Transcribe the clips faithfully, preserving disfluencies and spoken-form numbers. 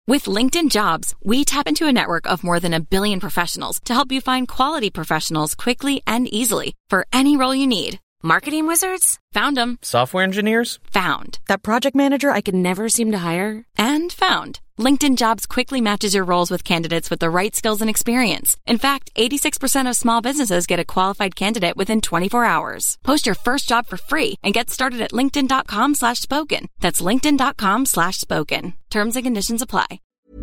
With LinkedIn Jobs, we tap into a network of more than a billion professionals to help you find quality professionals quickly and easily for any role you need. Marketing wizards? Found them. Software engineers? Found. That project manager I could never seem to hire? And found. LinkedIn Jobs quickly matches your roles with candidates with the right skills and experience. In fact, eighty-six percent of small businesses get a qualified candidate within twenty-four hours. Post your first job for free and get started at linkedin.com slash spoken. That's linkedin.com slash spoken. Terms and conditions apply.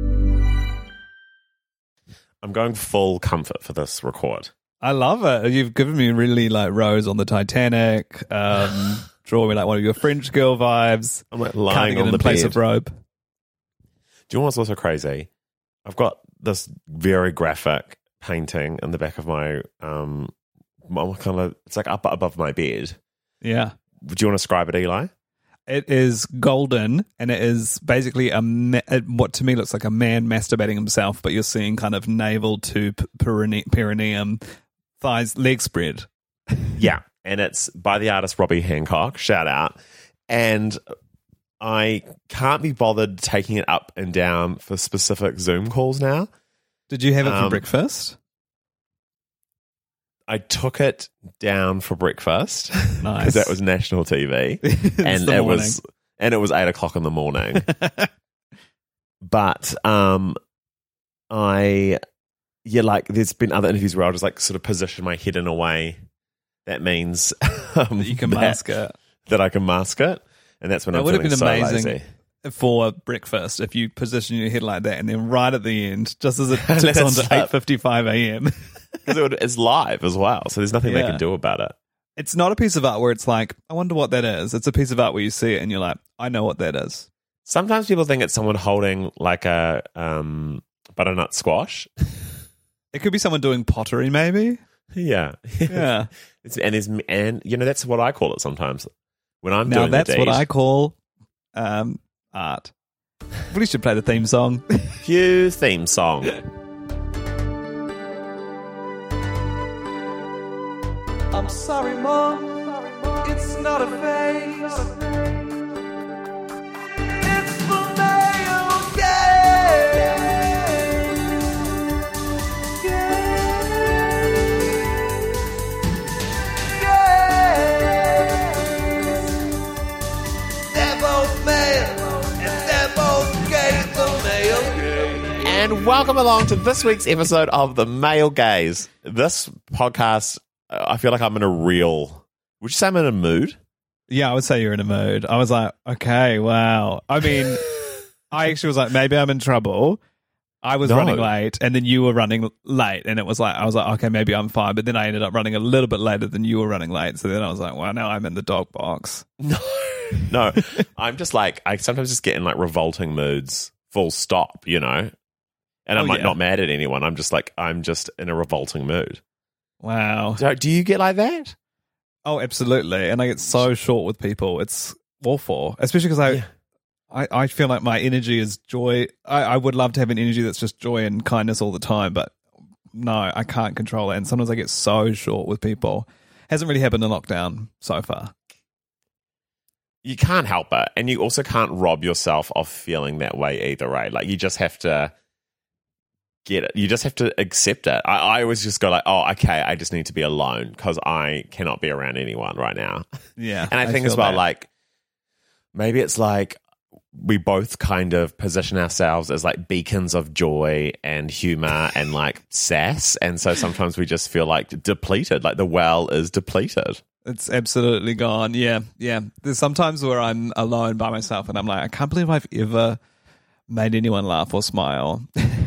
I'm going full comfort for this record. I love it. You've given me really like Rose on the Titanic, um, draw me like one of your French girl vibes. I'm like lying on in the place bed. of robe. Do you know what's also crazy? I've got this very graphic painting in the back of my um, my kind of it's like up above my bed. Yeah. Do you want to describe it, Eli? It is golden, and it is basically a ma- what to me looks like a man masturbating himself, but you're seeing kind of navel to p- perine- perineum, thighs, leg spread. Yeah, and it's by the artist Robbie Hancock. Shout out. And I can't be bothered taking it up and down for specific Zoom calls now. Did you have it for Um, breakfast? I took it down for breakfast because Nice. that was national T V, It's and the it morning. was and it was eight o'clock in the morning. But um, I yeah, like there's been other interviews where I'll just like sort of position my head in a way that means um, You can that, mask it. that I can mask it, and that's when It I'm would have feeling been so amazing lazy. for breakfast if you position your head like that, and then right at the end, just as it Let ticks it on to slip. eight fifty-five a.m. Because it it's live as well, so there's nothing they Yeah. can do about it. It's not a piece of art where it's like, I wonder what that is. It's a piece of art where you see it and you're like, I know what that is. Sometimes people think it's someone holding like a um, butternut squash. It could be someone doing pottery, maybe. Yeah, Yeah. it's, and is and you know that's what I call it sometimes when I'm Now doing that's the what deed. I call um, art. We should play the theme song. Cue theme song. I'm sorry, Mom. It's not a phase. It's the male gaze. Gaze. They're both male, and they're both gay. The male gaze. And welcome along to this week's episode of The Male Gaze. This podcast, uh, I feel like I'm in a real... Would you say I'm in a mood? Yeah, I would say you're in a mood. I was like, okay, wow. I mean, I actually was like, maybe I'm in trouble. I was No. running late, and then you were running late, and it was like, I was like, okay, maybe I'm fine. But then I ended up running a little bit later than you were running late. So then I was like, well, now I'm in the dog box. No. No. I'm just like, I sometimes just get in like revolting moods, full stop, you know? And I'm Oh, like yeah. not mad at anyone. I'm just like, I'm just in a revolting mood. Wow. Do, do you get like that? Oh, absolutely. And I get so short with people. It's awful, especially because I, Yeah. I, I feel like my energy is joy. I, I would love to have an energy that's just joy and kindness all the time, but no, I can't control it. And sometimes I get so short with people. Hasn't really happened in lockdown so far. You can't help it. And you also can't rob yourself of feeling that way either, right? Like you just have to get it. You just have to accept it. I, I always just go like, oh, okay, I just need to be alone because I cannot be around anyone right now. Yeah. And I think as feel well, that. like, maybe it's like we both kind of position ourselves as like beacons of joy and humor and like sass. And so sometimes we just feel like depleted, like the well is depleted. It's absolutely gone. Yeah. Yeah. There's sometimes where I'm alone by myself and I'm like, I can't believe I've ever made anyone laugh or smile.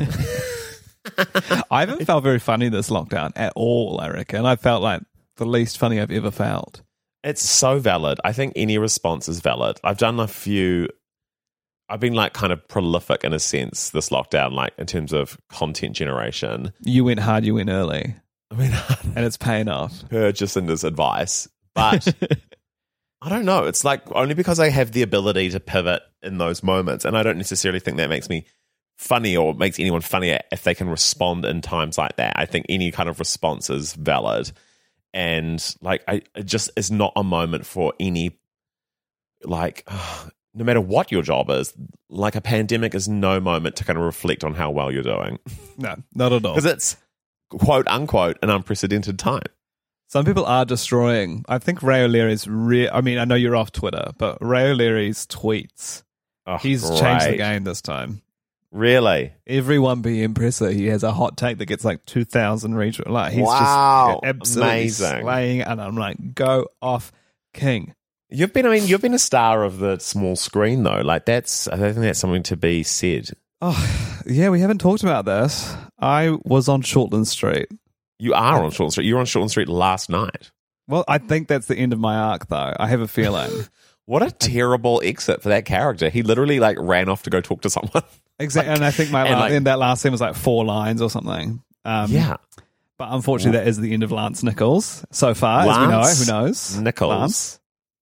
I haven't felt very funny this lockdown at all, I reckon. I felt like the least funny I've ever felt. It's so valid. I think any response is valid. I've done a few, I've been like kind of prolific in a sense this lockdown, like in terms of content generation. You went hard, you went early, I mean, and it's paying off. per Jacinda's advice, but I don't know. It's like only because I have the ability to pivot in those moments, and I don't necessarily think that makes me funny or makes anyone funnier if they can respond in times like that. I think any kind of response is valid, and like I, it just is not a moment for any like no matter what your job is, like a pandemic is no moment to kind of reflect on how well you're doing. No, not at all. Because it's quote unquote an unprecedented time. Some people are destroying. I think Ray O'Leary's re- I mean, I know you're off Twitter, but Ray O'Leary's tweets, Oh, he's great. changed the game this time. Really? Every one P M presser, he has a hot take that gets like two thousand reach. Like, he's Wow. just absolutely Amazing. slaying, and I'm like, go off, king. You've been, I mean, you've been a star of the small screen though. Like that's, I think that's something to be said. Oh, yeah, we haven't talked about this. I was on Shortland Street. You are on Shortland Street. You were on Shortland Street last night. Well, I think that's the end of my arc, though. I have a feeling. What a terrible exit for that character. He literally like ran off to go talk to someone. Exactly, and I think my and la- like- in that last scene was like four lines or something. Um, Yeah. but unfortunately, that is the end of Lance Nichols so far, Lance as we know. Who knows? Nichols. Lance.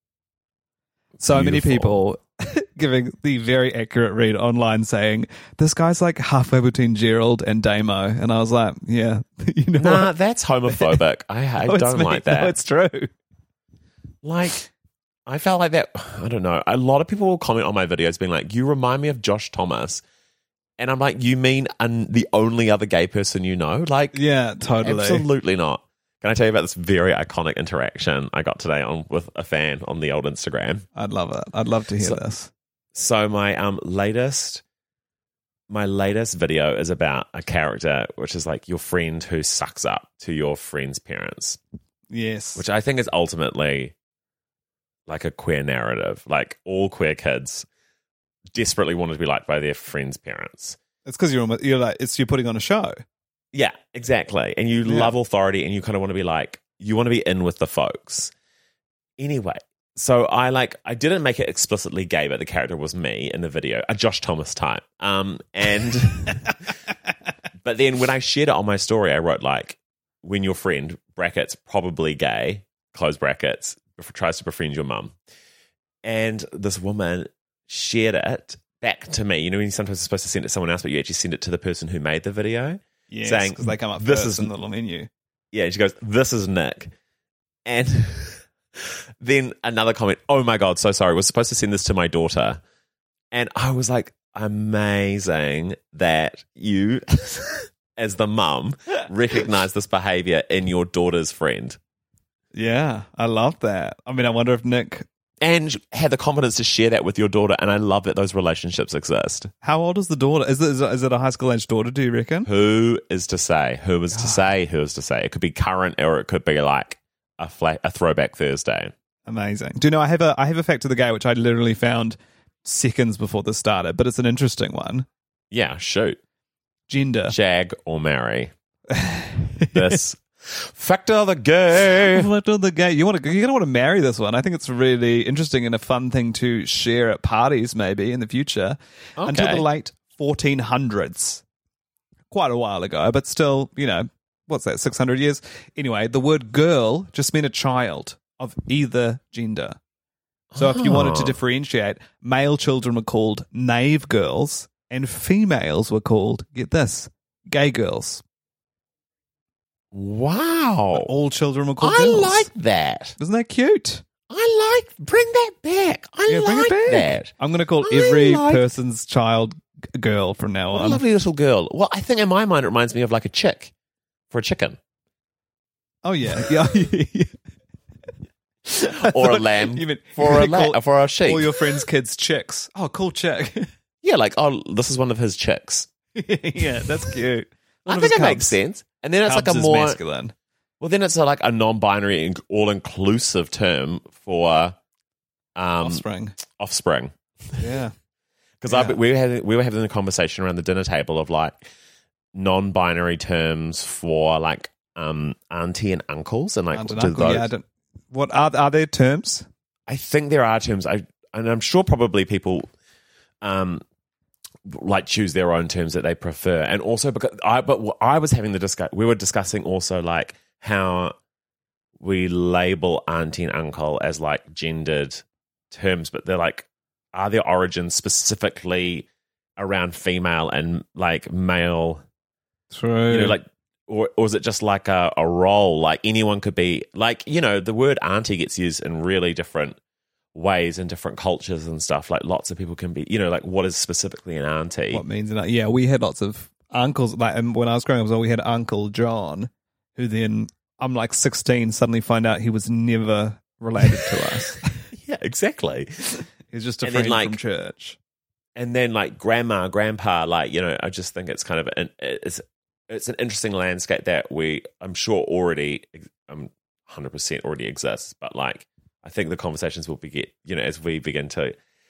So many Beautiful. people giving the very accurate read online saying this guy's like halfway between Gerald and Damo, and I was like, yeah, you know, Nah, what? that's homophobic. I, I No, it's don't me. like that. No, it's true. Like, I felt like that. I don't know. A lot of people will comment on my videos being like, you remind me of Josh Thomas. And I'm like, you mean un- the only other gay person you know? Like, Yeah, totally. absolutely not. Can I tell you about this very iconic interaction I got today on with a fan on the old Instagram? I'd love it. I'd love to hear So- this. So my um latest my latest video is about a character which is like your friend who sucks up to your friend's parents, Yes. which I think is ultimately like a queer narrative. Like all queer kids desperately want to be liked by their friends' parents. It's because you're almost, you're like it's you're putting on a show. Yeah, exactly. And you Yeah. love authority and you kind of want to be like, you want to be in with the folks. Anyway, so I like, I didn't make it explicitly gay, but the character was me in the video, a Josh Thomas type. Um, and, but then when I shared it on my story, I wrote like, when your friend, brackets, probably gay, close brackets, tries to befriend your mum. And this woman shared it back to me. You know, when you sometimes are supposed to send it to someone else, but you actually send it to the person who made the video. Yes, saying, because they come up this first is- in the little menu. Yeah, and she goes, this is Nick. And then another comment, oh my God, so sorry. Was supposed to send this to my daughter. And I was like, amazing that you, as the mum, recognize this behavior in your daughter's friend. Yeah, I love that. I mean, I wonder if Nick. And had the confidence to share that with your daughter. And I love that those relationships exist. How old is the daughter? Is it, is it, is it a high school age daughter, do you reckon? Who is to say? Who is to say? Who is to say? It could be current or it could be like a flat, a throwback Thursday. Amazing. Do you know, I have a I have a fact of the gay, which I literally found seconds before this started, but it's an interesting one. Yeah, shoot. Gender. Jag or marry. This fact of the gay. Fact of the gay. You want to? You're gonna want to marry this one. I think it's really interesting and a fun thing to share at parties, maybe in the future. Until Okay. the late fourteen hundreds, quite a while ago, but still, you know, what's that? Six hundred years. Anyway, the word girl just meant a child of either gender. So if you wanted to Oh. differentiate, male children were called knave girls, and females were called, get this, gay girls. Wow. All children were called I girls. like that. Isn't that cute? I like, bring that back. I Yeah, like bring it back. that. I'm going to call I every like- person's child g- girl from now What a on. lovely little girl. Well, I think in my mind it reminds me of like a chick for a chicken. Oh, yeah. yeah. Or a lamb You mean- for you a mean lamb, call for a sheep. All your friends' kids chicks. Oh, cool chick. Yeah, like, oh, this is one of his chicks. yeah, that's cute. One I of think his it makes cubs. sense. And then it's Cubs like a is more, masculine. well, then it's a, like a non-binary, and all-inclusive term for um, Offspring. offspring. Yeah. Because Yeah. we were having, we were having a conversation around the dinner table of like non-binary terms for like um, auntie and uncles and like Aunt and do uncle, those- yeah, I don't, what are, are there terms? I think there are terms. I and I'm sure probably people um like choose their own terms that they prefer, and also because I but what I was having the discuss. We were discussing also like how we label auntie and uncle as like gendered terms, but they're like, are their origins specifically around female and like male? True. You know, like. Or, or is it just like a, a role? Like anyone could be, like, you know, the word auntie gets used in really different ways in different cultures and stuff. Like lots of people can be, you know, like what is specifically an auntie? What means that? Yeah, we had lots of uncles. Like, and when I was growing up, well, we had Uncle John, who then I'm like sixteen, suddenly find out he was never related to us. Yeah, exactly. He's just a And friend then, like, from church. And then like grandma, grandpa, like, you know, I just think it's kind of an it's it's an interesting landscape that we I'm sure already um one hundred percent already exists, but like I think the conversations will be get you know as we begin to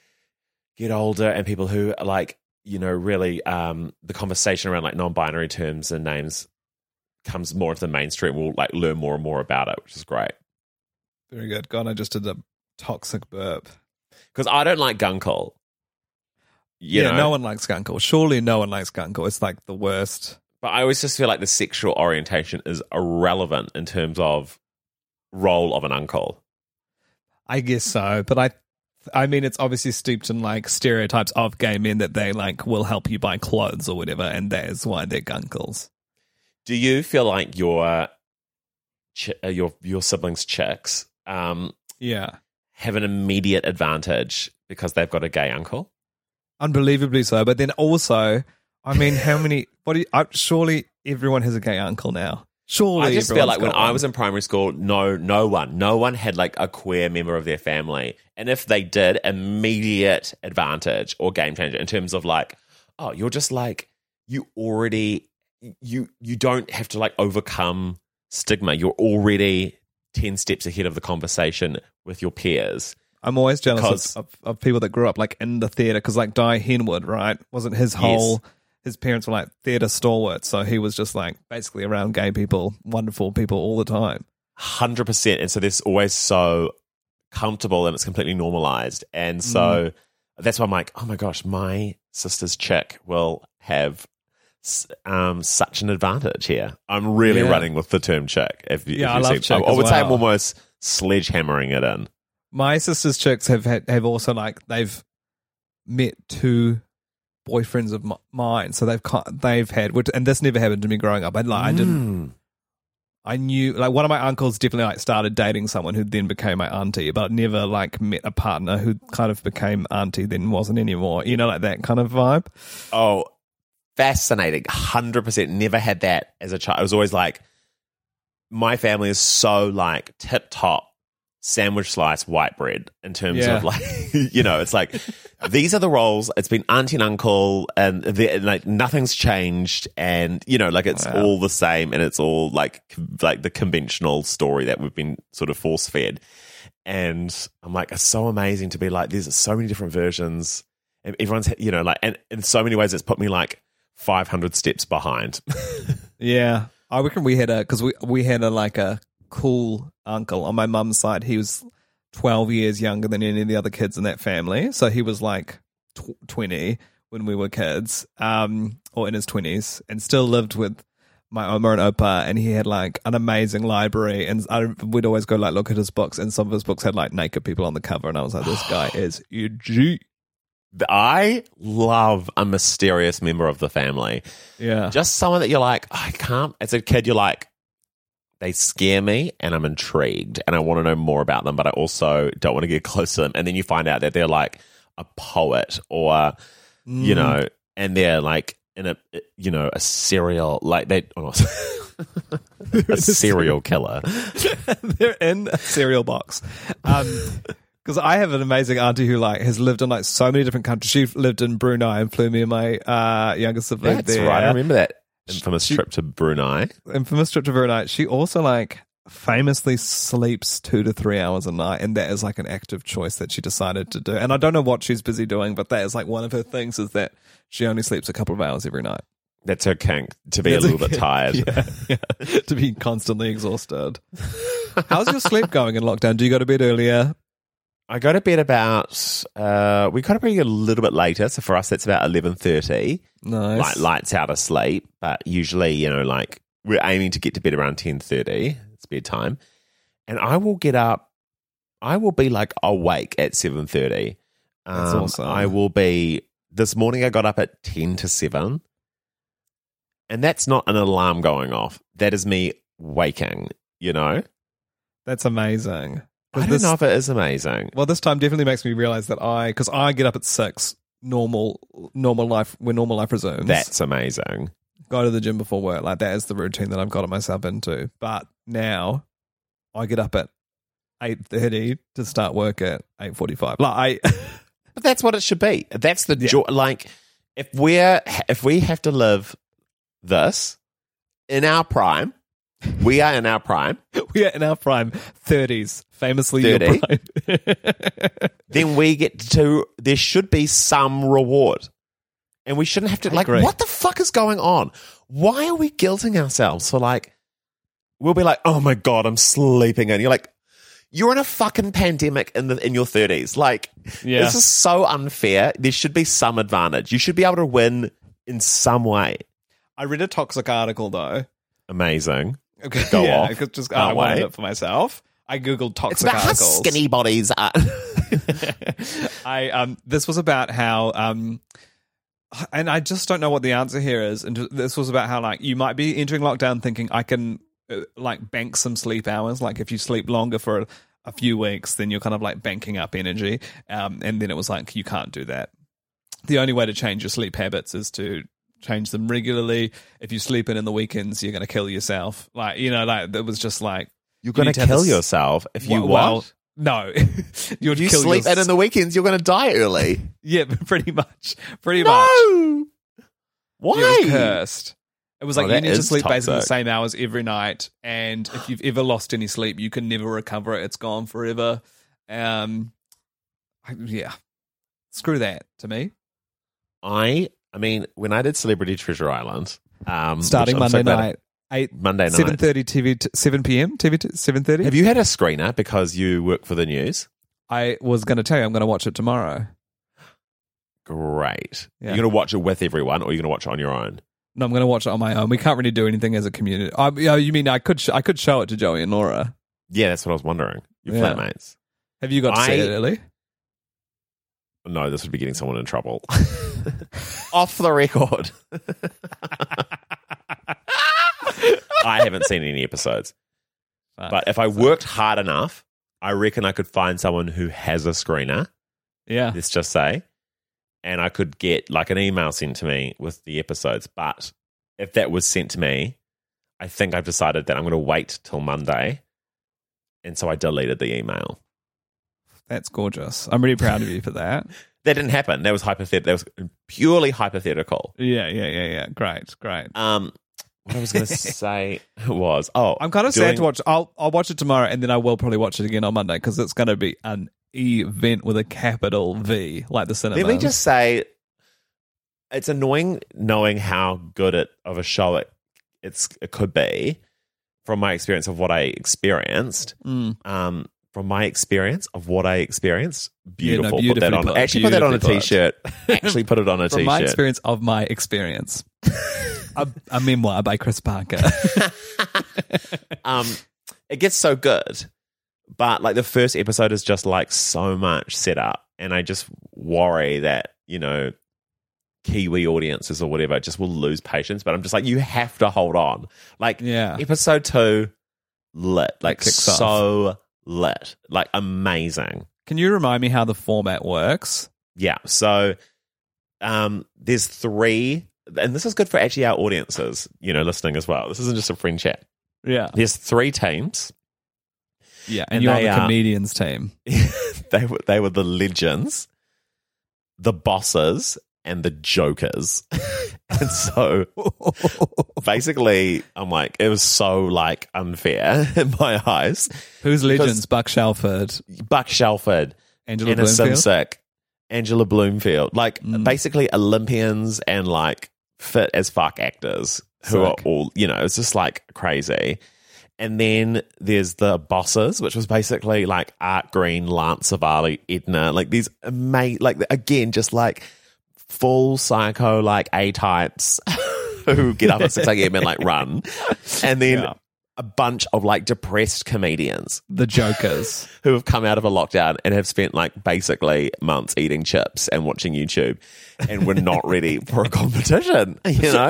get older and people who are like, you know, really um the conversation around like non-binary terms and names comes more into the mainstream. We'll like learn more and more about it, which is great. Very good. God, I just did a toxic burp. Because I don't like gunkle. You yeah, know? no one likes gunkle. Surely no one likes gunkle. It's like the worst. But I always just feel like the sexual orientation is irrelevant in terms of role of an uncle. I guess so, but I, I mean, it's obviously steeped in like stereotypes of gay men that they like will help you buy clothes or whatever, and that is why they're gunkles. Do you feel like your ch- uh, your your siblings' chicks um, Yeah, have an immediate advantage because they've got a gay uncle? unbelievably so. But then also, I mean, how many? What do you? I, surely everyone has a gay uncle now. Surely, I just feel everyone's like when got I one. was in primary school, no, no one, no one had like a queer member of their family, and if they did, immediate advantage or game changer in terms of like, oh, you're just like you already you you don't have to like overcome stigma. You're already ten steps ahead of the conversation with your peers. I'm always jealous Because- of, of, of people that grew up like in the theatre because like Di Henwood, right? Wasn't his whole, his parents were like theatre stalwarts. So he was just like basically around gay people, wonderful people all the time. one hundred percent. And so this always so comfortable and it's completely normalized. And so that's why I'm like, oh my gosh, my sister's chick will have s- um, such an advantage here. I'm really Yeah. running with the term chick. If, you- Yeah, if I you love see- chick I, I as would say I'm well. almost sledgehammering it in. My sister's chicks have had, have also like, they've met two boyfriends of m- mine. So they've, co- they've had, which, and this never happened to me growing up. I, like, I didn't, Mm. I knew, like, one of my uncles definitely like started dating someone who then became my auntie, but never like met a partner who kind of became auntie then wasn't anymore. You know, like that kind of vibe. Oh, fascinating. one hundred percent. Never had that as a child. I was always like, my family is so like tip top sandwich slice white bread in terms Yeah. of like, you know, it's like, these are the roles. It's been auntie and uncle and the- like nothing's changed. And, you know, like it's Wow. all the same and it's all like, like the conventional story that we've been sort of force fed. And I'm like, it's so amazing to be like, there's so many different versions. And everyone's, you know, like, and in so many ways, it's put me like five hundred steps behind. Yeah. I reckon we had a, because we, we had a like a cool uncle on my mum's side. He was twelve years younger than any of the other kids in that family. So he was like tw- twenty when we were kids, um, or in his twenties, and still lived with my Oma and Opa. And he had like an amazing library. And I, we'd always go like look at his books. And some of his books had like naked people on the cover. And I was like, this guy is E G. I love a mysterious member of the family. Yeah. Just someone that you're like, I can't, as a kid, you're like, they scare me and I'm intrigued and I want to know more about them, but I also don't want to get close to them. And then you find out that they're like a poet or, you Mm. know, and they're like in a, you know, a serial, like they, oh, a serial killer. They're in a cereal box. Um, because I have an amazing auntie who like has lived in like so many different countries. She lived in Brunei and flew me and my uh, younger sibling That's there. right. I remember that infamous She- trip to Brunei. Infamous trip to Brunei. She also like famously sleeps two to three hours a night, and that is like an active choice that she decided to do. And I don't know what she's busy doing, but that is like one of her things is that she only sleeps a couple of hours every night. That's her kink, to be That's a little a bit tired. Yeah, yeah, to be constantly exhausted. How's your sleep going in lockdown? Do you go to bed earlier? I go to bed about, uh, we go to bed a little bit later. So for us, that's about eleven thirty. Nice. Like lights out asleep. But usually, you know, like we're aiming to get to bed around ten thirty. It's bedtime. And I will get up, I will be like awake at seven thirty. Um, That's awesome. I will be, this morning I got up at ten to seven. And that's not an alarm going off. That is me waking, you know? That's amazing. I don't this, know if it is amazing. Well, this time definitely makes me realize that I, because I get up at six, normal, normal life, when normal life resumes. That's amazing. Go to the gym before work. Like, that is the routine that I've got myself into. But now I get up at eight thirty to start work at eight forty-five. Like, I... But that's what it should be. That's the Yeah. joy. Like, if we're if we have to live this in our prime, we are in our prime. we are in our prime thirties, famously thirty. your prime. Then we get to. There should be some reward, and we shouldn't have to. I Like, agree. what the fuck is going on? Why are we guilting ourselves for like? We'll be like, oh my god, I'm sleeping in. You're like, you're in a fucking pandemic in the in your thirties. Like, Yeah. this is so unfair. There should be some advantage. You should be able to win in some way. I read a toxic article though. Amazing. Okay, Go yeah, off. I could just Can't I wanted wait. it for myself. I googled It's toxic about how articles. skinny bodies are. I um this was about how um and I just don't know what the answer here is. And this was about how like you might be entering lockdown thinking I can uh, like bank some sleep hours. Like if you sleep longer for a, a few weeks, then you're kind of like banking up energy. Um, and then it was like you can't do that. The only way to change your sleep habits is to change them regularly. If you sleep in in the weekends, you're going to kill yourself. Like you know, like it was just like You're going need to have kill this- yourself if you well, what? well, no, you would If you kill sleep your- in in the weekends, you're going to die early. Yeah, pretty much. Pretty much. No! Why? It was cursed. It was Oh, like you that need to is sleep basically the toxic. same hours every night, and if you've ever lost any sleep, you can never recover it. It's gone forever. Um, I, yeah, screw that to me. I, I mean, when I did Celebrity Treasure Island, um, Starting which I'm so Monday glad- night, eight Monday night, seven thirty T V, t- seven p.m. T V, seven thirty. have you had a screener because you work for the news? I was going to tell you, I'm going to watch it tomorrow. Great. Yeah. You're going to watch it with everyone, or you're going to watch it on your own? No, I'm going to watch it on my own. We can't really do anything as a community. I, you, know, you mean I could sh- I could show it to Joey and Laura? Yeah, that's what I was wondering. Your Yeah. flatmates. Have you got to see I- it, Ellie? No, this would be getting someone in trouble. Off the record. I haven't seen any episodes. But if I worked hard enough, I reckon I could find someone who has a screener, Yeah. let's just say, and I could get like an email sent to me with the episodes. But if that was sent to me, I think I've decided that I'm going to wait till Monday. And so I deleted the email. That's gorgeous. I'm really proud of you for that. That didn't happen. That was hypothetical. That was purely hypothetical. Yeah, yeah, yeah, yeah. Great, great. Um, what I was going to say was, oh, I'm kind of doing- sad to watch. I'll I'll watch it tomorrow, and then I will probably watch it again on Monday because it's going to be an event with a capital V, like the cinema. Let me just say, it's annoying knowing how good it of a show it it's it could be from my experience of what I experienced. Mm. Um, from my experience of what I experienced, Yeah, no, beautiful. put that beautifully on. put, Actually, put that on a beautifully put. t-shirt. Actually, put it on a From my t-shirt. experience of my experience, a, a memoir by Chris Parker. um, it gets so good, but like the first episode is just like so much setup, and I just worry that you know Kiwi audiences or whatever just will lose patience. But I'm just like, you have to hold on. Like, Yeah. episode two, lit, like kicks so lit, like amazing. Can you remind me how the format works? Yeah. So, um, there's three, and this is good for actually our audiences, you know, listening as well. This isn't just a friend chat. Yeah, There's three teams. yeah. And, And you're on they the are- comedians team. they were they were the legends, the bosses, and the jokers. And so basically, I'm like, it was so like unfair in my eyes. Who's Because- legends? Buck Shelford, Buck Shelford, Angela Anna Bloomfield. Simsick, Angela Bloomfield, like Mm. basically Olympians and like fit as fuck actors who are Sick. all, you know, it's just like crazy. And then there's the bosses, which was basically like Art Green, Lance Savali, Edna, like these amazing, like again, just like full psycho, like A types who get up at six a.m. and like run. And then Yeah. a bunch of like depressed comedians The Jokers. who have come out of a lockdown and have spent like basically months eating chips and watching YouTube and were not ready for a competition, you know?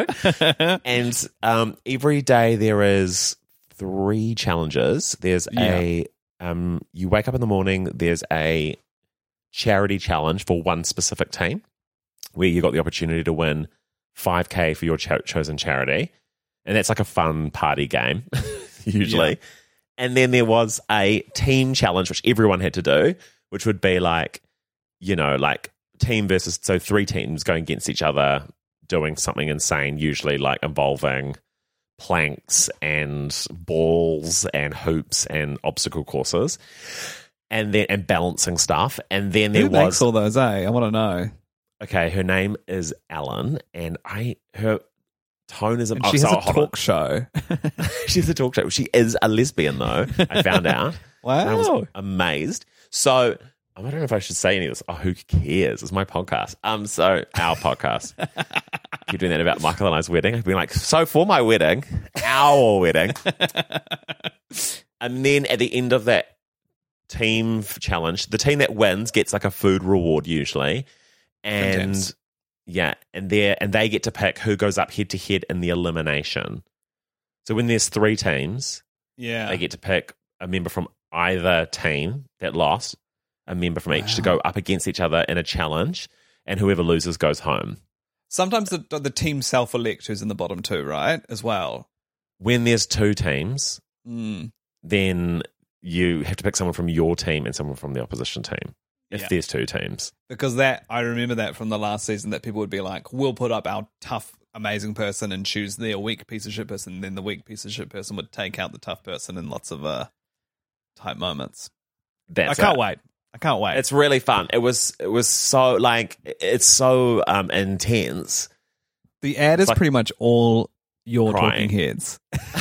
And um, every day there is three challenges. There's a um, you wake up in the morning, there's a charity challenge for one specific team where you got the opportunity to win five K for your cho- chosen charity. And that's like a fun party game, usually. Yeah. And then there was a team challenge, which everyone had to do, which would be like, you know, like team versus, so three teams going against each other, doing something insane, usually like involving planks and balls and hoops and obstacle courses, and then and balancing stuff. And then there Who was makes all those, eh? I want to know. Okay, her name is Ellen, and I her tone is a And oh, she has so, a talk show. She has a talk show. She is a lesbian, though. I found out. Wow, I was amazed. So I don't know if I should say any of this. Oh, who cares? It's my podcast. Um, so our podcast. Keep doing that about Michael and I's wedding. I've been like, so for my wedding, our wedding, and then at the end of that team challenge, the team that wins gets like a food reward usually, and Intense. yeah, and they and they get to pick who goes up head to head in the elimination. So when there's three teams, yeah, they get to pick a member from either team that lost, a member from each Wow. to go up against each other in a challenge, and whoever loses goes home. Sometimes the the team self-elect who's in the bottom two, right, as well. When there's two teams, Mm. then you have to pick someone from your team and someone from the opposition team. If Yeah. there's two teams, Because that, I remember that from the last season, that people would be like, we'll put up our tough, amazing person and choose their weak piece of shit person. And then the weak piece of shit person would take out the tough person in lots of uh, tight moments. that's I can't it. wait. I can't wait. It's really fun. It was it was so like it's so um intense. the ad is like pretty much all your crying. talking heads.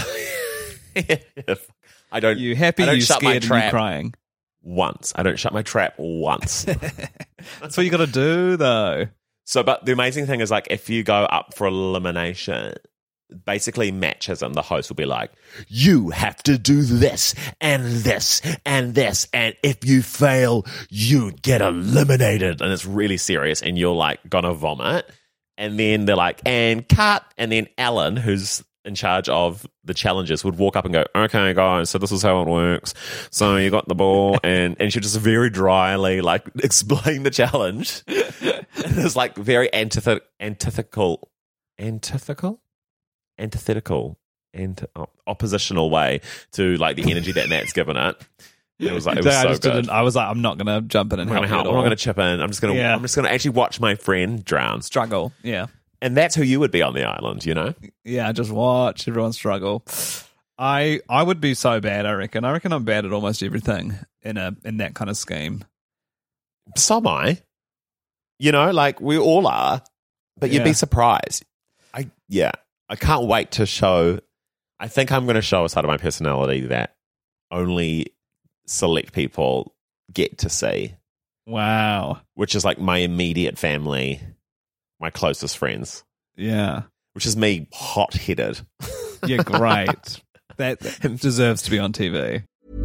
I don't. You happy, I don't you shut my scared, and you trap crying. once. I don't shut my trap once. That's what you got to do, though. So, but the amazing thing is, like, if you go up for elimination, basically matchism, the host will be like, you have to do this and this and this, and if you fail, you get eliminated. And it's really serious, and you're like gonna vomit. And then they're like, and cut. And then Alan, who's in charge of the challenges, would walk up and go, okay, guys, so this is how it works. So you got the ball, and, and she'll just very dryly like explain the challenge. It's like very antith- antithetical, antithetical, antithetical, and op- oppositional way to like the energy that Nat's given it. It was like it was I so just good. didn't- I was like, I'm not going to jump in and I'm help not you gonna at help. I'm not all. going to chip in. I'm just going to. Yeah. I'm just going to actually watch my friend drown. struggle. Yeah. And that's who you would be on the island, you know? Yeah, just watch everyone struggle. I I would be so bad, I reckon. I reckon I'm bad at almost everything in a in that kind of scheme. So am I. You know, like we all are, but you'd Yeah. be surprised. I yeah, I can't wait to show. I think I'm going to show a side of my personality that only select people get to see, Wow. which is like my immediate family, my closest friends, Yeah. which is me hot-headed. Yeah, great. that, that deserves to be on T V.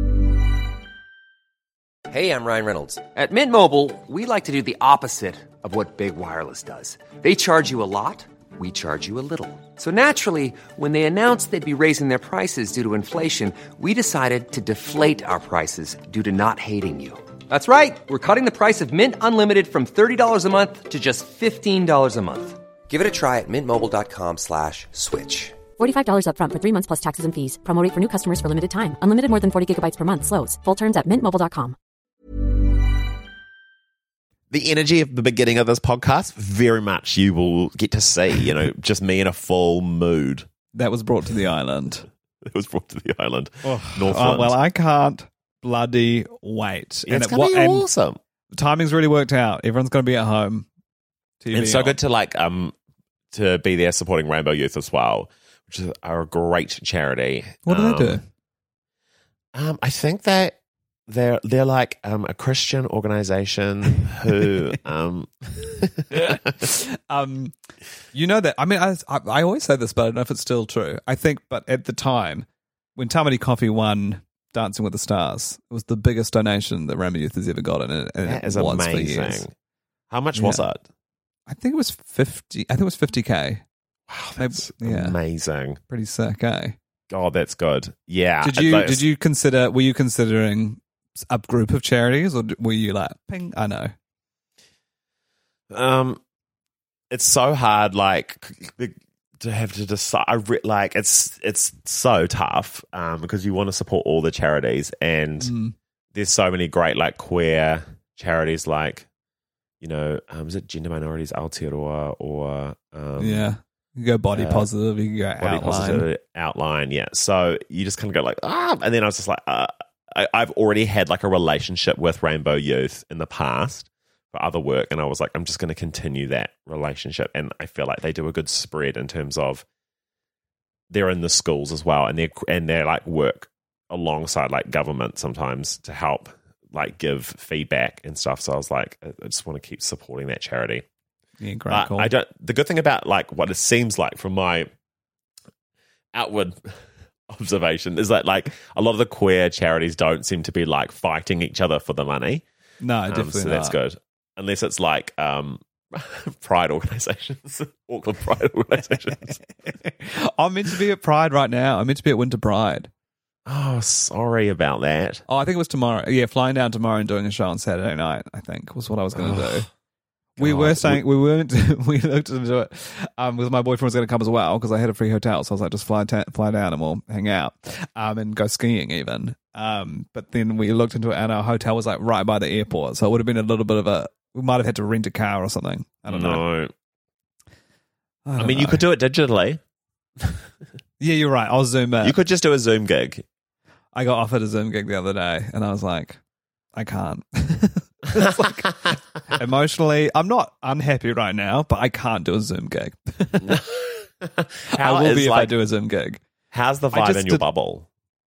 Hey, I'm Ryan Reynolds. At Mint Mobile, we like to do the opposite of what Big Wireless does. They charge you a lot, we charge you a little. So naturally, when they announced they'd be raising their prices due to inflation, we decided to deflate our prices due to not hating you. That's right. We're cutting the price of Mint Unlimited from thirty dollars a month to just fifteen dollars a month. Give it a try at mintmobile.com slash switch. forty-five dollars up front for three months plus taxes and fees. Promo rate for new customers for limited time. Unlimited more than forty gigabytes per month. Slows full terms at mint mobile dot com. The energy of the beginning of this podcast, very much you will get to see, you know, just me in a full mood. That was brought to the island. It was brought to the island. Oh, Northland. well, I can't bloody wait. Yeah, it's it going to wa- be and awesome. the timing's really worked out. Everyone's going to be at home. T V And it's so on. good to like um to be there supporting Rainbow Youth as well, which is, are a great charity. What do um, they do? Um, I think that they're they're like um a Christian organization who um um, you know that. I mean, I, I I always say this, but I don't know if it's still true. I think, but at the time when Tamati Coffee won Dancing with the Stars, it was the biggest donation that Rainbow Youth has ever gotten, and, and that it is was for years. amazing. How much was Yeah. it? I think it was fifty. I think it was fifty k. Wow, that's yeah. amazing. Pretty sick, eh? Oh, that's good. Yeah. Did you Like, did you consider? Were you considering a group of charities, or were you like, ping? I know. Um, it's so hard, like to have to decide. I re- like it's it's so tough, um, because you want to support all the charities, and Mm. there's so many great like queer charities, like you know, um, is it Gender Minorities Aotearoa or um, Yeah, you can go body uh, positive. You can go Body outline. Positive Outline, yeah. So you just kind of go like, ah, and then I was just like, uh, I, I've already had like a relationship with Rainbow Youth in the past for other work, and I was like, I'm just going to continue that relationship, and I feel like they do a good spread in terms of they're in the schools as well, and they and they're like work alongside like government sometimes to help like give feedback and stuff. So I was like, I just want to keep supporting that charity. Yeah, great But call. I don't. The good thing about like what it seems like from my outward observation is that like a lot of the queer charities don't seem to be like fighting each other for the money. No, Um, definitely so not. that's good, unless it's like um, pride organisations, Auckland Pride organisations. I'm meant to be at Pride right now. I'm meant to be at Winter Pride. Oh, sorry about that. Oh, I think it was tomorrow. Yeah, flying down tomorrow and doing a show on Saturday night, I think, was what I was going to do. We God. were saying, we weren't, we looked into it um, because my boyfriend was going to come as well because I had a free hotel. So I was like, just fly, ta- fly down and we'll hang out um, and go skiing even. Um, but then we looked into it and our hotel was like right by the airport. So it would have been a little bit of a, we might have had to rent a car or something. I don't know. No, I, I don't mean know. you could do it digitally. Yeah, you're right. I'll zoom in. You could just do a Zoom gig. I got offered a Zoom gig the other day and I was like, I can't. It's like, emotionally, I'm not unhappy right now, but I can't do a Zoom gig. How I will is, be if I like- do a Zoom gig. How's the I vibe just in your did- bubble?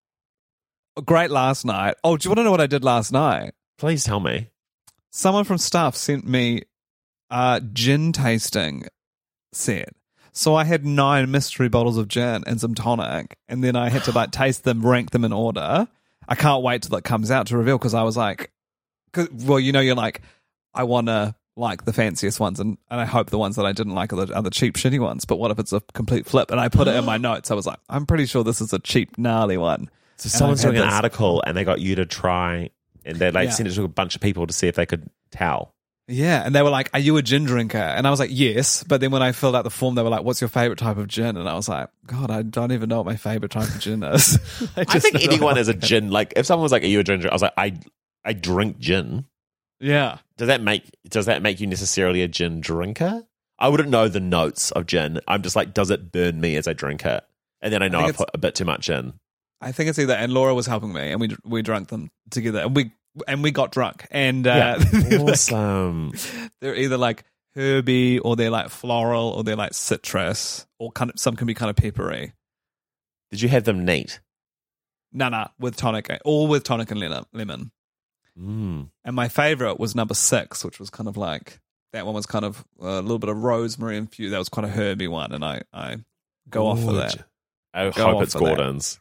Great last night. Oh, do you want to know what I did last night? Please tell me. Someone from staff sent me a gin tasting set. So I had nine mystery bottles of gin and some tonic, and then I had to like taste them, rank them in order. I can't wait till it comes out to reveal because I was like, 'cause, well, you know, you're like, I want to like the fanciest ones, and, and I hope the ones that I didn't like are the, are the cheap, shitty ones. But what if it's a complete flip? And I put it in my notes. I was like, I'm pretty sure this is a cheap, gnarly one. So And someone's I've had doing an this- article and they got you to try, and they like Yeah. sent it to a bunch of people to see if they could tell. Yeah, and they were like, "Are you a gin drinker?" And I was like, "Yes." But then when I filled out the form, they were like, "What's your favorite type of gin?" And I was like, "God, I don't even know what my favorite type of gin is." I, I just think don't anyone know. is a gin. Like if someone was like, "Are you a gin drinker?" I was like, "I I drink gin." Yeah, Does that make does that make you necessarily a gin drinker? I wouldn't know the notes of gin. I'm just like, does it burn me as I drink it? And then I know I I, think put a bit too much in. I think it's either. And Laura was helping me, and we we drank them together, and we and we got drunk, and uh, they're, like- Awesome. they're either like herby, or they're like floral, or they're like citrus, or kind of some can be kind of peppery. Did you have them neat? No, no, with tonic, all with tonic and lemon. lemon. Mm. And my favorite was number six, which was kind of like, that one was kind of a little bit of rosemary infused. That was quite a herby one, and I, I go off for Good. that. I Go hope off it's for that. Gordon's.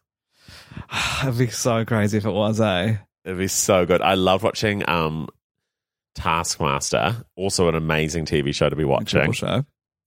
It'd be so crazy if it was, eh? It'd be so good. I loved watching um, Taskmaster, also an amazing T V show to be watching. Incredible show.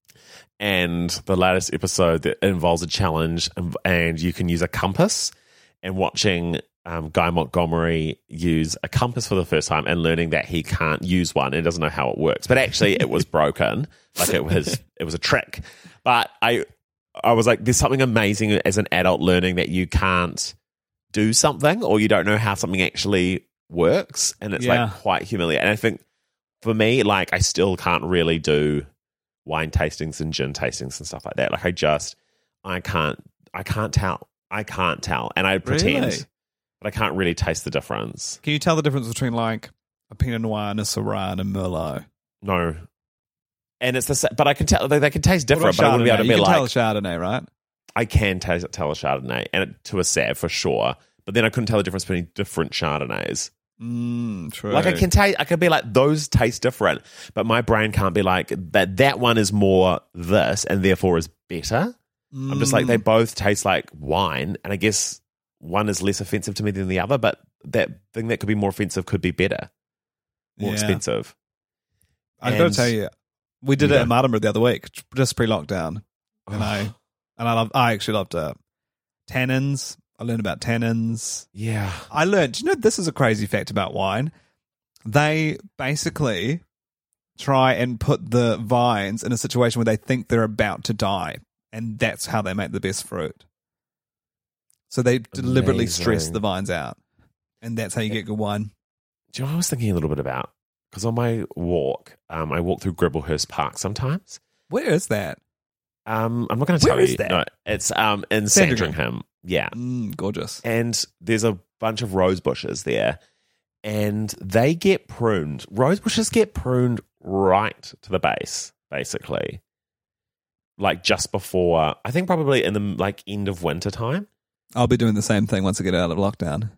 And the latest episode that involves a challenge, and, and you can use a compass. And watching um, Guy Montgomery use a compass for the first time and learning that he can't use one and doesn't know how it works, but actually it was broken, like it was it was a trick. But I I was like, there's something amazing as an adult learning that you can't do something or you don't know how something actually works, and it's Yeah. like quite humiliating. And I think for me, like I still can't really do wine tastings and gin tastings and stuff like that. Like I just I can't I can't tell. I can't tell. And I pretend, Really? but I can't really taste the difference. Can you tell the difference between like a Pinot Noir and a Syrah and a Merlot? No. And it's the sa- but I can tell they, they can taste What about different, but I wouldn't be able to Chardonnay? be You can like tell Chardonnay, right? I can taste tell a Chardonnay and it, to a Sav for sure. But then I couldn't tell the difference between different Chardonnays. Mm, true. Like I can taste, I could be like those taste different, but my brain can't be like that. That one is more this and therefore is better. I'm just like they both taste like wine, and I guess one is less offensive to me than the other. But that thing that could be more offensive could be better, more Yeah. expensive. I've got to And- tell you, we did Yeah. it in Martinborough the other week, just pre-lockdown, and I and I love. I actually loved it. tannins. I learned about tannins. Yeah. I learned, do you know, this is a crazy fact about wine. They basically try and put the vines in a situation where they think they're about to die, and that's how they make the best fruit. So they deliberately Amazing. stress the vines out, and that's how you get good wine. Do you know what I was thinking a little bit about? Because on my walk, um, I walk through Gribblehurst Park sometimes. Where is that? Um, I'm not going to Where tell is you. that? No, it's um, in Sandringham. Sandringham. Yeah. Mm, gorgeous. And there's a bunch of rose bushes there, and they get pruned. Rose bushes get pruned right to the base, basically. Like just before, I think probably in the like end of winter time. I'll be doing the same thing once I get out of lockdown.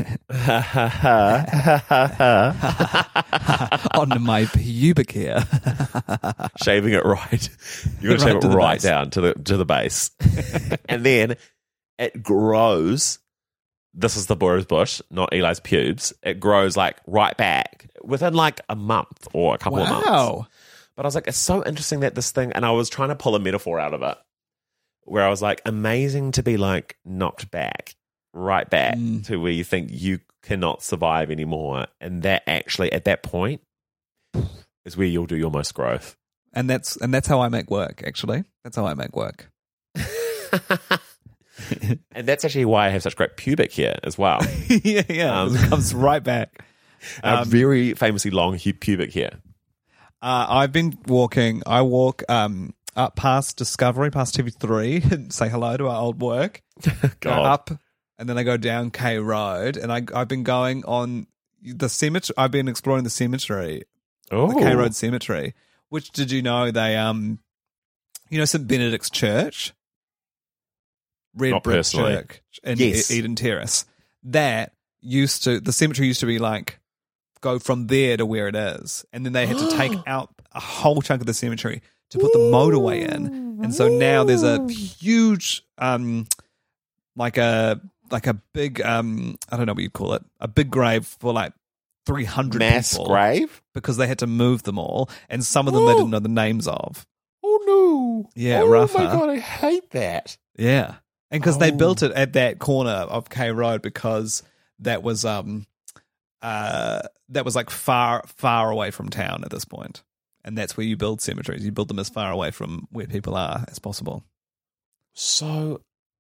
On my pubic hair. Shaving it right. You're going to Right shave to it the right base. down to the to the base. And then it grows. This is the rose bush, not Eli's pubes. It grows like right back within like a month or a couple of months. Wow. But I was like, it's so interesting that this thing, and I was trying to pull a metaphor out of it, where I was like, amazing to be like knocked back, right back Mm. to where you think you cannot survive anymore. And that actually, at that point, is where you'll do your most growth. And that's and that's how I make work, actually. That's how I make work. And that's actually why I have such great pubic hair as well. yeah, yeah. Um, it comes right back. Uh, Um, very famously long hu- pubic hair. Uh, I've been walking. I walk um, up past Discovery, past T V three, and say hello to our old work. Go God. up, and then I go down K Road, and I, I've been going on the cemetery. I've been exploring the cemetery, Oh, the K Road Cemetery. Which did you know they um, you know, Saint Benedict's Church, Red Not Brick personally. Church in Yes. E- Eden Terrace. That used to the cemetery used to be like go from there to where it is, and then they had to take out a whole chunk of the cemetery to put the motorway in, and so now there's a huge um like a like a big um I don't know what you call it, a big grave for like three hundred mass people grave. because they had to move them all, and some of them they didn't know the names of. Oh no! Yeah, oh rough, my huh? God, I hate that. Yeah, and because they Oh. built it at that corner of K Road because that was um uh that was like far far away from town at this point, and that's where you build cemeteries. You build them as far away from where people are as possible. So,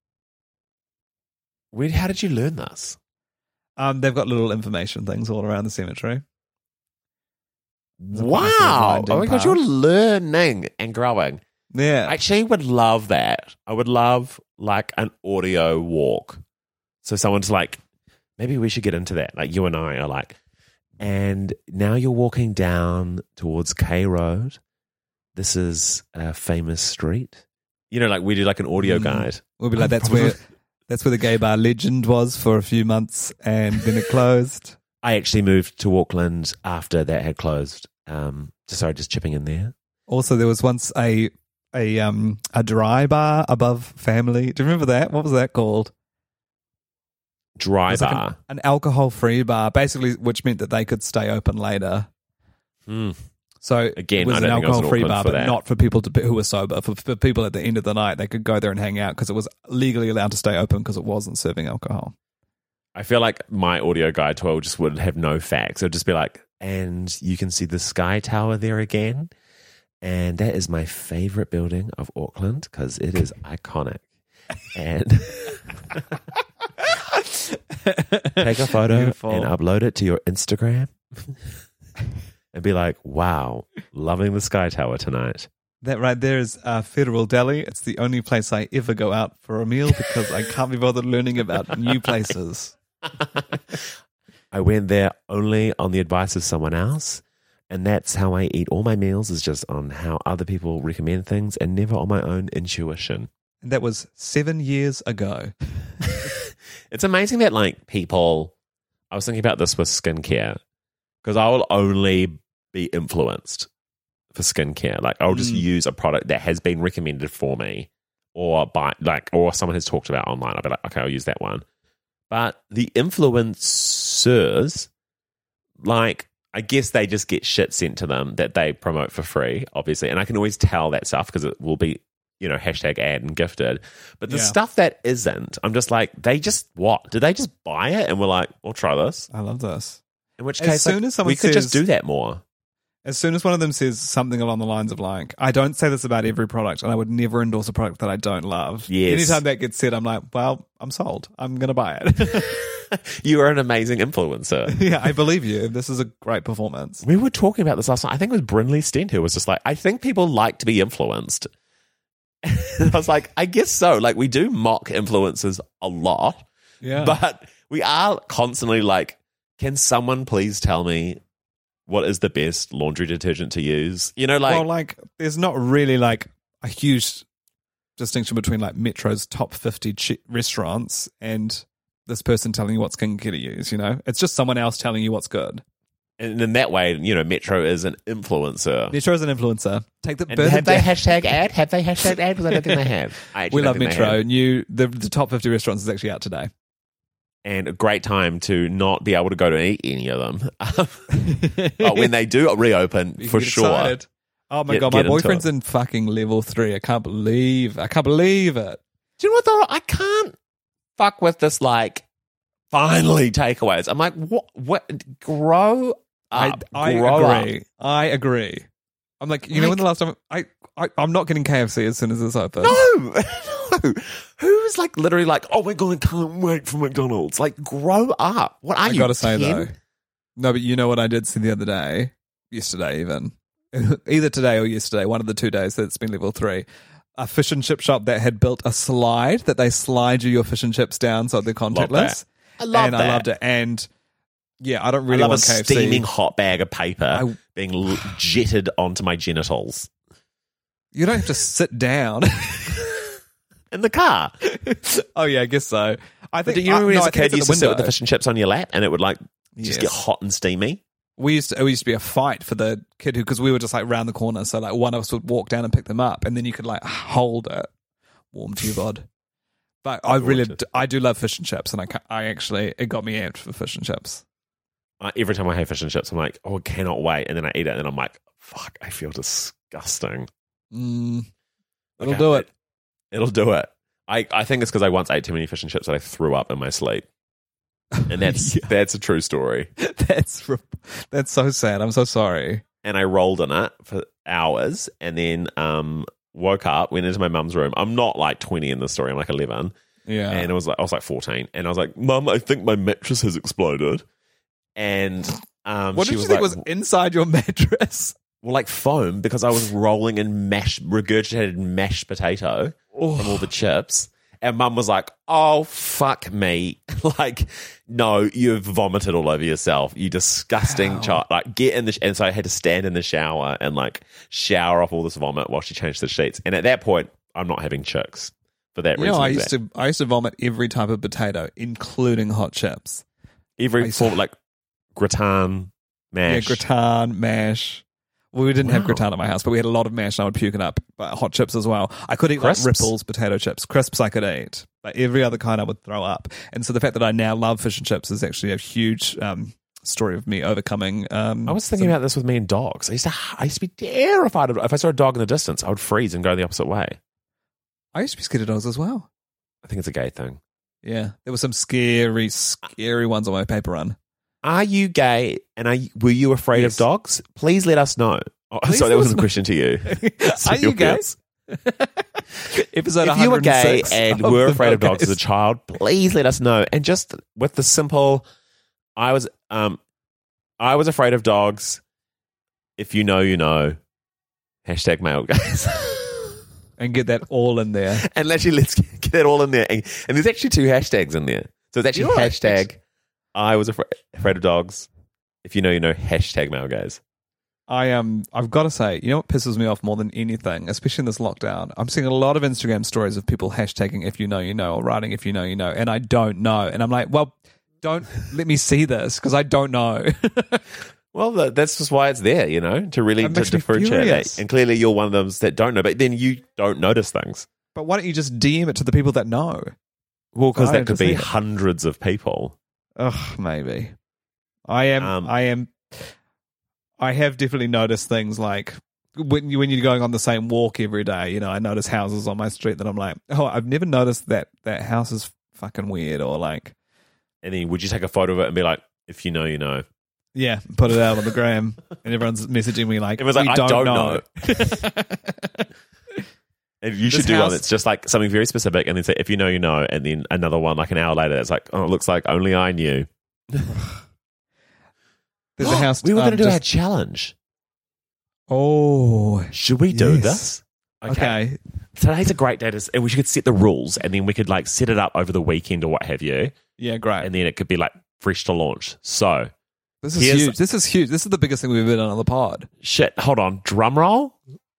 where? How did you learn this? Um, they've got little information things all around the cemetery. There's a nice little Wow! winding Oh my God, path. you're learning and growing. Yeah, I actually would love that. I would love like an audio walk. So someone's like, maybe we should get into that. Like you and I are like, and now you're walking down towards K Road. This is a famous street. You know, like we do like an audio Mm. guide. we'll be like that's where that's where the gay bar Legend was for a few months, and then it closed. I actually moved to Auckland after that had closed. Um, just sorry, just chipping in there. Also, there was once a a um a dry bar above Family. Do you remember that? What was that called? It Dry was like bar. an, an alcohol-free bar, basically, which meant that they could stay open later. Hmm. So Again, it was I an don't think I was in alcohol-free Auckland bar, for but that. not for people to be, who were sober. For, for people at the end of the night, they could go there and hang out because it was legally allowed to stay open because it wasn't serving alcohol. I feel like my audio guide tour just would have no facts. It would just be like, and you can see the Sky Tower there again. And that is my favorite building of Auckland because it is iconic. And take a photo Beautiful. and upload it to your Instagram and be like, wow, loving the Sky Tower tonight. That right there is uh, Federal Deli. It's the only place I ever go out for a meal because I can't be bothered learning about new places. I went there only on the advice of someone else. And that's how I eat all my meals, is just on how other people recommend things and never on my own intuition. And that was seven years ago. It's amazing that like people, I was thinking about this with skincare because I will only be influenced for skincare. Like I'll just Mm. use a product that has been recommended for me or by like, or someone has talked about online. I'll be like, okay, I'll use that one. But the influencers, like, I guess they just get shit sent to them that they promote for free, obviously. And I can always tell that stuff because it will be, you know, hashtag ad and gifted. But the Yeah. stuff that isn't, I'm just like, they just, what? Did they just buy it? And we're like, we'll try this. I love this. In which As case, soon like, as someone we could just says- do that more. As soon as one of them says something along the lines of like, I don't say this about every product and I would never endorse a product that I don't love. Yes. Anytime that gets said, I'm like, well, I'm sold. I'm going to buy it. You are an amazing influencer. Yeah, I believe you. This is a great performance. We were talking about this last night. I think it was Brinley Stent who was just like, I think people like to be influenced. And I was like, I guess so. Like, we do mock influencers a lot, Yeah. but we are constantly like, can someone please tell me what is the best laundry detergent to use? You know, like, well, like, there's not really like a huge distinction between like Metro's top fifty chi- restaurants and this person telling you what skincare to use, you know? It's just someone else telling you what's good. and in that way, you know, Metro is an influencer. Metro's an influencer. Take the And birth have of they death. hashtag ad? Have they hashtag ad? Because I don't think they have. I actually We don't love think they Metro. have. New the, the top fifty restaurants is actually out today. And a great time to not be able to go to eat any of them. But when they do reopen, You for get sure. excited. Oh my Get- god, get my into boyfriend's it. in fucking level three. I can't believe. I can't believe it. Do you know what though? I can't fuck with this like finally takeaways. I'm like, what? What? Grow up. I, I Grow agree. up. I agree. I'm like, you know, when the last time I, I, I'm not getting K F C as soon as it's open. No, no. Who's like literally like, oh my god, I can't wait for McDonald's. Like, grow up. What are I you? gotta say ten? though, no, but you know what I did see the other day, yesterday even, either today or yesterday, one of the two days that it's been level three. A fish and chip shop that had built a slide that they slide you your fish and chips down so they're contactless. I love and that. I loved it. And yeah, I don't I really love a want K F C. steaming hot bag of paper I- being l- jetted onto my genitals You don't have to sit down. in the car. Oh yeah, I guess so. I But think do you remember I, when no, as I a think kid it's you at used to sit with the window. fish and chips on your lap and it would like just Yes. get hot and steamy? We used to, it used to be a fight for the kid who, because we were just like round the corner, so like one of us would walk down and pick them up, and then you could like hold it, warm to your bod. But I really, Gorgeous. d- I do love fish and chips, and I, ca- I actually, it got me amped for fish and chips. Uh, every time I have fish and chips, I'm like, oh, I cannot wait. And then I eat it and I'm like, fuck, I feel disgusting. Mm, it'll Okay, do it. It'll do it. I, I think it's because I once ate too many fish and chips that I threw up in my sleep. And that's Yeah. that's a true story. That's r- that's so sad. I'm so sorry. And I rolled in it for hours and then um, woke up, went into my mum's room. I'm not like twenty in the story. I'm like eleven. Yeah, And it was like I was like fourteen. And I was like, Mum, I think my mattress has exploded. And um, what she did you was think like, was inside your mattress? well, like foam because I was rolling in mashed, regurgitated mashed potato from all the chips. And Mum was like, oh, fuck me. Like, no, you've vomited all over yourself. You disgusting Wow. child. Like, get in the... Sh-. And so I had to stand in the shower and, like, shower off all this vomit while she changed the sheets. And at that point, I'm not having chicks for that You reason. know, I exact- used to, I used to vomit every type of potato, including hot chips. I Every used to- form, like, gratin, mash. Yeah, gratin, mash. Well, we didn't have Wow. gratin at my house, but we had a lot of mash and I would puke it up. But hot chips as well. I could eat Crisps? like Ripples potato chips. Crisps I could eat. But every other kind I would throw up. And so the fact that I now love fish and chips is actually a huge um, story of me overcoming. Um, I was thinking some- about this with me and dogs. I used to, I used to be terrified of... If I saw a dog in the distance, I would freeze and go the opposite way. I used to be scared of dogs as well. I think it's a gay thing. Yeah. There were some scary, scary ones on my paper run. Are you gay and are you, were you afraid Yes. of dogs? Please let us know. Oh, Please sorry, that let wasn't us a question to you. Are you gay? Yes. Episode If you were gay one hundred six and of were the afraid of dogs as a podcast. child, please let us know. And just with the simple, I was, um, I was afraid of dogs. If you know, you know. Hashtag male gays. And get that all in there. And actually, let's get, get it all in there. And, and there's actually two hashtags in there. So it's actually You know what? hashtag I was afraid, afraid of dogs. If you know, you know. Hashtag male gays. I um I've got to say, you know what pisses me off more than anything, especially in this lockdown? I'm seeing a lot of Instagram stories of people hashtagging if you know you know or writing if you know you know, and I don't know. And I'm like, well, don't let me see this because I don't know. Well, th- that's just why it's there, you know, to really That to makes me differentiate furious. that. And clearly, you're one of those that don't know, but then you don't notice things. But why don't you just D M it to the people that know? Well, because I that don't could see be it. hundreds of people. Ugh, maybe. I am. Um, I am. I have definitely noticed things like when you when you're going on the same walk every day, you know, I notice houses on my street that I'm like, oh, I've never noticed that that house is fucking weird, or like, And then would you take a photo of it and be like, if you know, you know? yeah, put it out on the gram, and everyone's messaging me like, Everyone's like, "We I don't, don't know." And you should This do one house- that's just like something very specific, and then say, if you know, you know, and then another one like an hour later, it's like, oh, it looks like only I knew. There's a house. We were um, going to do our just- challenge. Oh, Should we do yes. this? Okay. Today's a great day to, and we should set the rules, and then we could like set it up over the weekend or what have you, Yeah, great. and then it could be like fresh to launch. So, This is here's- huge. This is huge. This is the biggest thing we've ever done on the pod. shit, hold on, drum roll.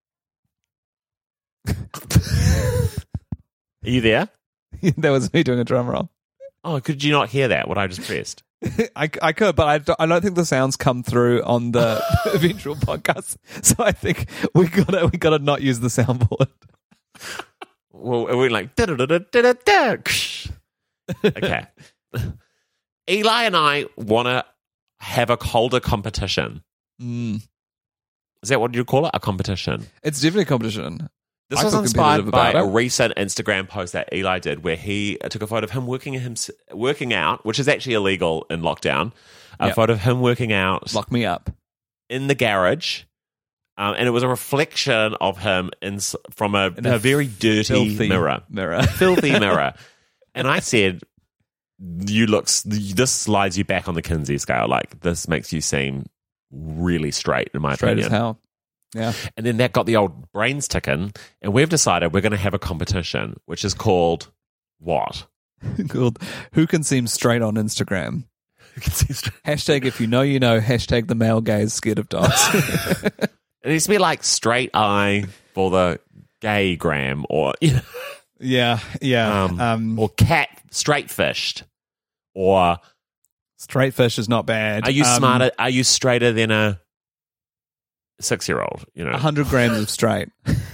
Are you there? That was me doing a drum roll. Oh, could you not hear that? What I just pressed? I, I could, but I don't, I don't think the sounds come through on the eventual podcast. So I think we gotta we gotta not use the soundboard. Well, it went like da da da da da da. Okay. Eli and I want to have a colder competition. Mm. Is that what you call it? A competition. It's definitely a competition. This I was feel inspired competitive by about a it. recent Instagram post that Eli did where he took a photo of him working him working out, which is actually illegal in lockdown. A Yep. photo of him working out Lock me up. in the garage. Um, and it was a reflection of him in, s- from a, In a a very dirty filthy mirror. Mirror. Filthy mirror. And I said, you look, this slides you back on the Kinsey scale. Like, this makes you seem really straight, in my Straight opinion. as hell. Yeah. And then that got the old brains ticking, and we've decided we're going to have a competition, which is called what? Called Who Can Seem Straight on Instagram. Hashtag if you know, you know. Hashtag the male gaze scared of dogs. It needs to be like straight eye for the gay gram, or you know, yeah. Yeah. um, Um, or cat straight fished, or straight fish is not bad. are you Um, smarter? Are you straighter than a six year old? You know, one hundred grams of straight.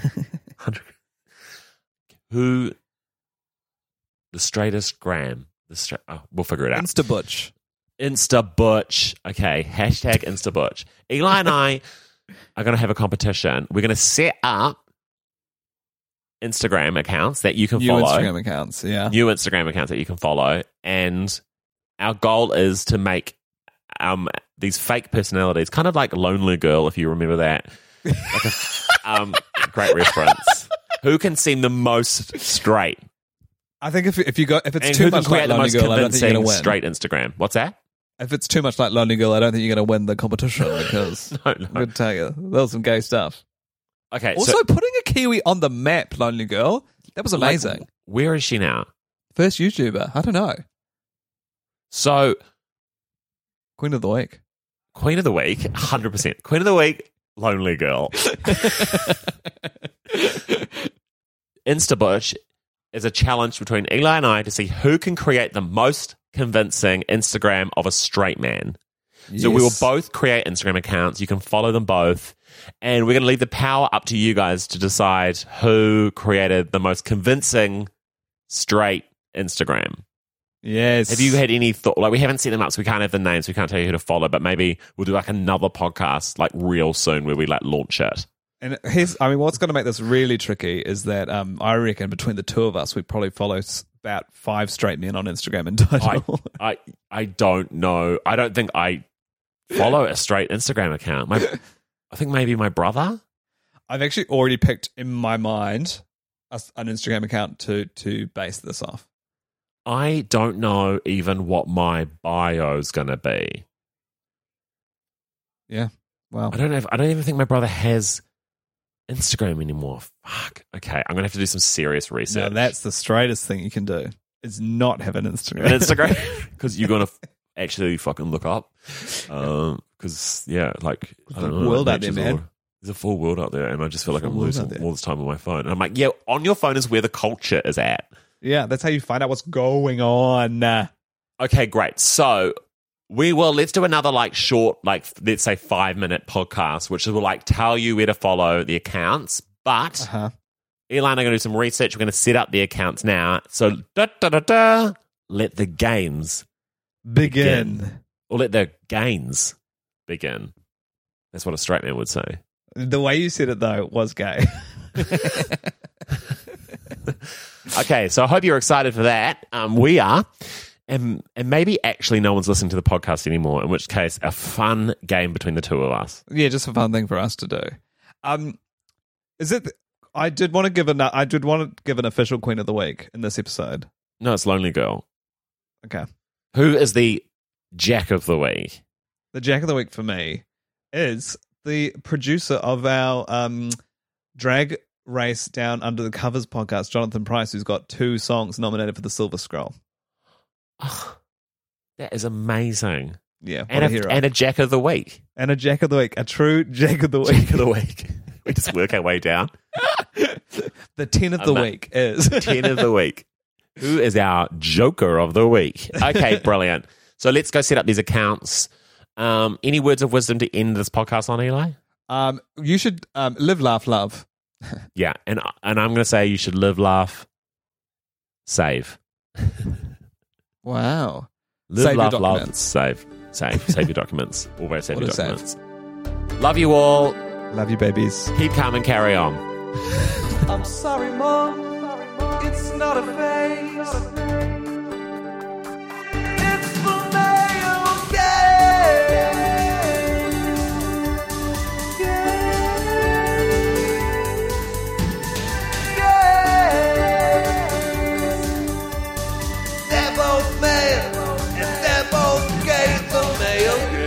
who the straightest gram? The straight. Oh, we'll figure it out. Insta butch. Insta Butch. Okay, hashtag Insta Butch. Eli and I are going to have a competition. We're going to set up Instagram accounts that you can New follow. Instagram accounts. Yeah. New Instagram accounts that you can follow. And our goal is to make um, these fake personalities, kind of like Lonely Girl, if you remember that. Like a, um, great reference. Who can seem the most straight? I think if if you go if it's And too who can much like create the Lonely most Girl, I don't think you're convincing gonna win. straight Instagram? What's that? If it's too much like Lonely Girl, I don't think you're going to win the competition because No, I'm no. going to tell you, that was some gay stuff. Okay, Also, so putting a Kiwi on the map, Lonely Girl, that was like, amazing. where is she now? First YouTuber. I don't know. So Queen of the Week. Queen of the Week, one hundred percent. Queen of the Week, Lonely Girl. InstaButch is a challenge between Eli and I to see who can create the most convincing Instagram of a straight man. So we will Yes. both create Instagram accounts. You can follow them both. And we're going to leave the power up to you guys to decide who created the most convincing straight Instagram. Yes. Have you had any thought? Like, we haven't set them up, so we can't have the names. We can't tell you who to follow, but maybe we'll do like another podcast like real soon where we like launch it. And here's, I mean, what's going to make this really tricky is that um, I reckon between the two of us, we probably follow s- about five straight men on Instagram in I, total. I, I don't know. I don't think I follow a straight Instagram account. My, I think maybe my brother. I've actually already picked in my mind a, an Instagram account to to base this off. I don't know even what my bio's going to be. Yeah. Wow. I don't know. If, I don't even think my brother has Instagram anymore. Fuck. Okay, I'm gonna have to do some serious No, research. that's the straightest thing you can do is not have an Instagram. An Instagram because you're gonna f- actually fucking look up. Um, because yeah, like I don't know, world out there, nature's man. all- There's a full world out there, and I just feel like Full I'm world losing out there. all this time on my phone. And I'm like, yeah, on your phone is where the culture is at. Yeah, that's how you find out what's going on. Uh, Okay, great. So we will let's do another like short, like let's say five minute podcast, which will like tell you where to follow the accounts. But Uh-huh. Eli and I are going to do some research. We're going to set up the accounts now. So da da da da. Let the games Begin. begin. Or let the gains begin. That's what a straight man would say. The way you said it, though, was gay. Okay, so I hope you're excited for that. Um, we are. And, and maybe actually no one's listening to the podcast anymore, in which case a fun game between the two of us. Yeah, just a fun thing for us to do. Um, is it? I did want to give an I did want to give an official Queen of the Week in this episode. No, it's Lonely Girl. Okay. Who is the Jack of the Week? The Jack of the Week for me is the producer of our um, Drag Race Down Under the Covers podcast, Jonathan Price, who's got two songs nominated for the Silver Scroll. Oh, that is amazing. Yeah, and what a, a hero. and a Jack of the Week. And a Jack of the Week, a true Jack of the Week. Jack of the Week. We just work our way down. The ten of the Um, week is ten of the week. Who is our Joker of the week? Okay, brilliant. So let's go set up these accounts. Um, any words of wisdom to end this podcast on, Eli? Um, you should um, live, laugh, love. Yeah, and and I'm going to say you should live, laugh, save. Wow. Live, Save your laugh, love, documents. save. Save. Save your documents. Always save What your a save. documents. Love you all. Love you, babies. Keep calm and carry on. I'm sorry, Mom. It's not a phase. It's the male gaze. Gaze. Gaze. They're both male, and they're both gay. The male gaze.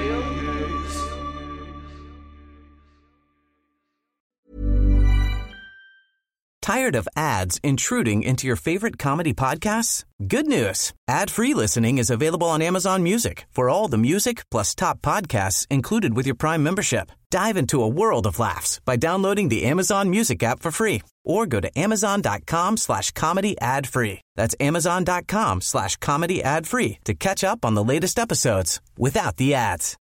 Tired of ads intruding into your favorite comedy podcasts? Good news. Ad-free listening is available on Amazon Music for all the music plus top podcasts included with your Prime membership. Dive into a world of laughs by downloading the Amazon Music app for free or go to amazon.com slash comedy ad free. That's amazon.com slash comedy ad free to catch up on the latest episodes without the ads.